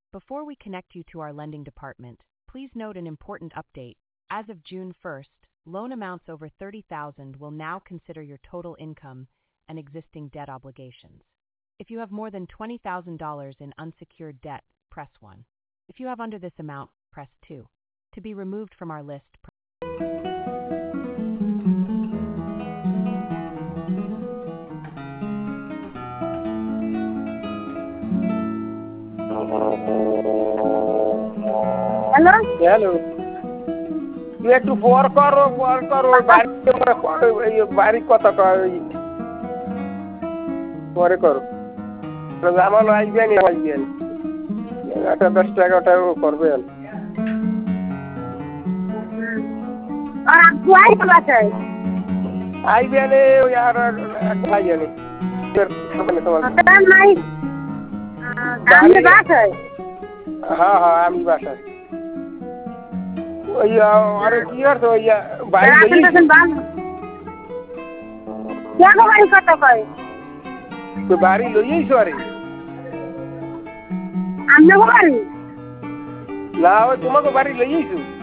Before we connect you to our lending department, please note an important update. As of June 1st, loan amounts over $30,000 will now consider your total income and existing debt obligations. If you have more than $20,000 in unsecured debt, press 1. If you have under this amount, press 2. To be removed from our list, hello hello তুই একটু পর করো বাড়ির কথা কর পরে করো আমার আসবেন একটা 10 টাকাটাও করবেন আর আপু আইতে বাসায় আইবেন ওই আর ভাই জানি আপনার নাই আপনি বাসায় হ্যাঁ হ্যাঁ আমি বাসায় ওই আরে কি করছো ওই বাড়ি বাড়ি কত কয় তো বাড়ি লইয়েছো আরে আপনার বাড়ি না ওই তোমাকে বাড়ি লইয়েছো